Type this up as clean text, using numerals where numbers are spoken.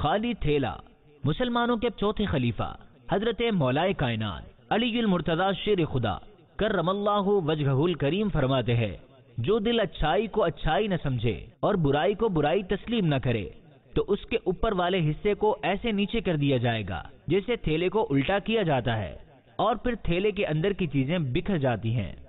खाली थैला। मुसलमानों के चौथे खलीफा हजरत मौलाए कायनात अलीयुल मुर्तजा शेर खुदा करमल्लाहु वजहुल करीम फरमाते हैं, जो दिल अच्छाई को अच्छाई न समझे और बुराई को बुराई तस्लीम न करे तो उसके ऊपर वाले हिस्से को ऐसे नीचे कर दिया जाएगा जैसे थैले को उल्टा किया जाता है और फिर थैले के अंदर की चीजें बिखर जाती हैं।